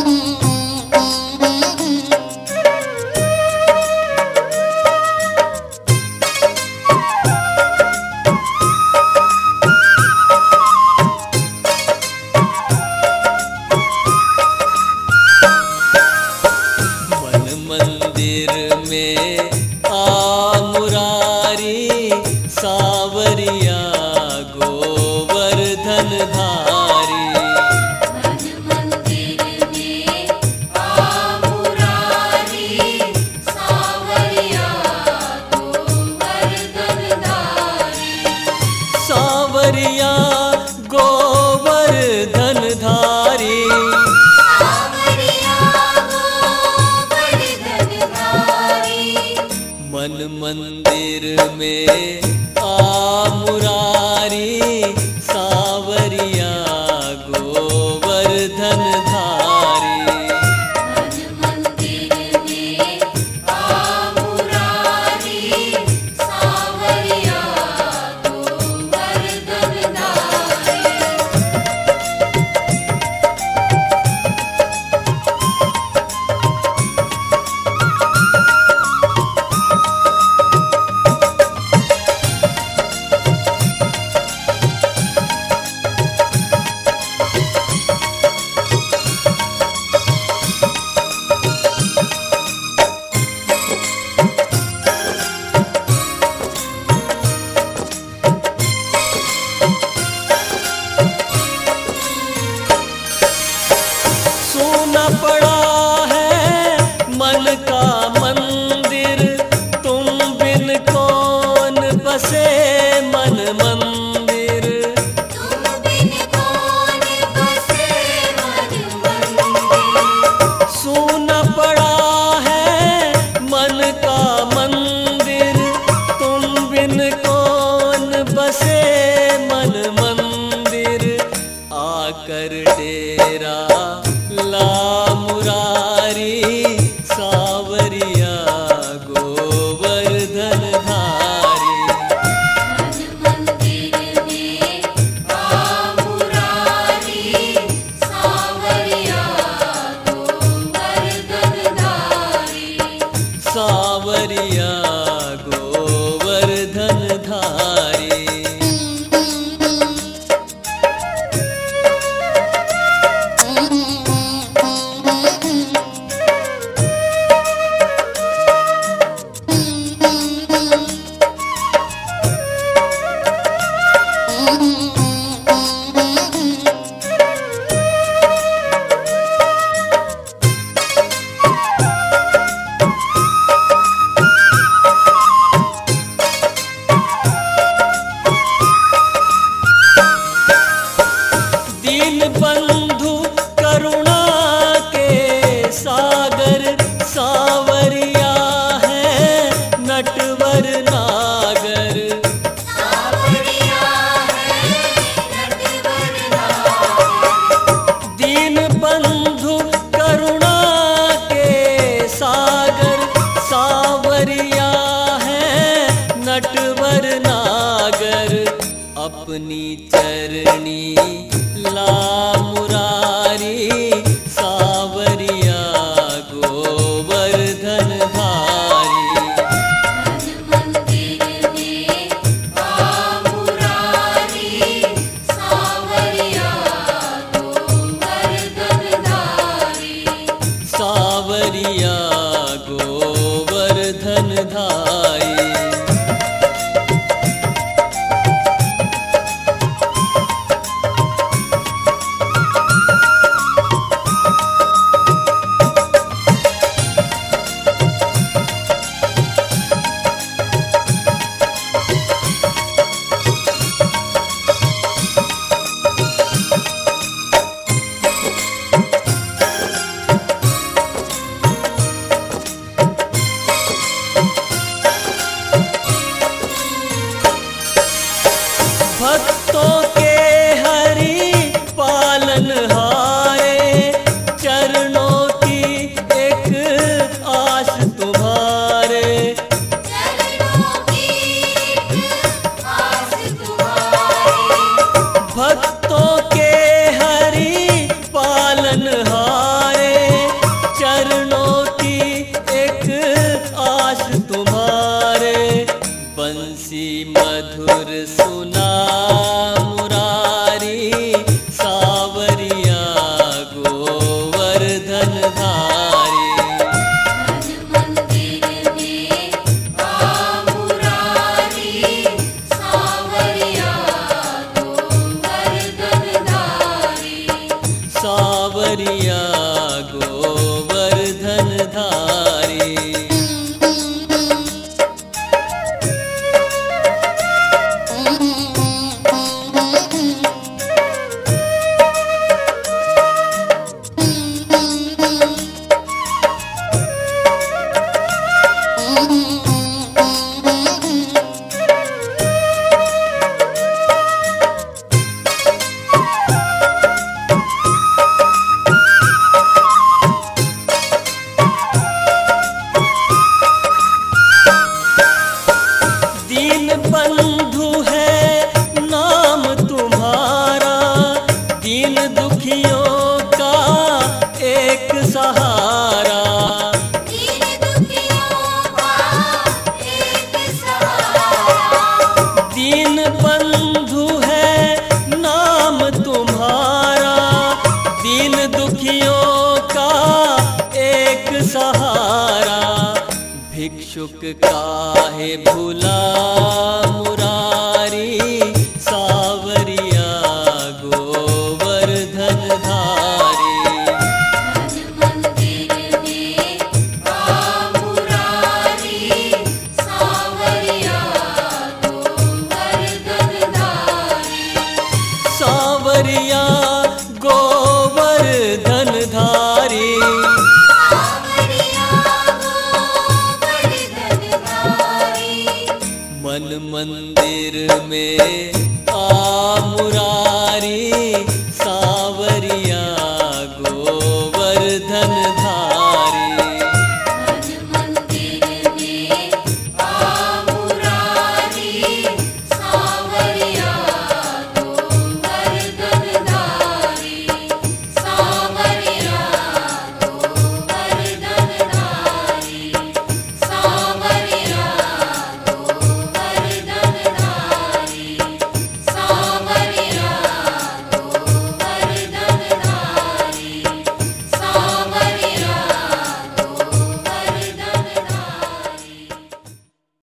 मंदिर में आ मुरारी सावरिया गोवर्धन धारी। मन मंदिर में आ मुरारी सावरिया गोवर्धन धारी। सावरिया गोवर्धन धारी। मन मंदिर में आ मुरारी सावरिया गोवर्धन धारी। मन मंदिर में आ मुरारी सावरिया गोवर्धन धारी। सोना पड़ा है मन का मंदिर, तुम बिन कौन बसे मन मंदिर। तुम बिन कौन बसे मन मंदिर। सोना पड़ा है मन का मंदिर, तुम बिन कौन बसे मन मंदिर। आकर डेरा ला मुरारी सावरिया गोवर्धन धारी। मन मंदिर में आ मुरारी सावरिया गोवर्धन धारी। सावरिया गोवर्धन धारी। दीन बंधु करुणा के सागर सावरिया है नटवर नागर। सावरिया है नटवर नागर। दीन बंधु करुणा के सागर सावरिया है नटवर नागर। अपनी चरणी ला मुरारी दीन दुखियों का एक सहारा, दीन दुखियों का एक सहारा, दीन बंधु है नाम तुम्हारा, दीन दुखियों का एक सहारा। भिक्षुक काहे भुला मुरारी, सावरिया गोवर्धन धारी। मन मंदिर में आ मुरारी, सावरिया गोवर्धन धारी, सावरिया गोवर्धन धारी। सावरिया गोवर्धन धारी। मन मंदिर में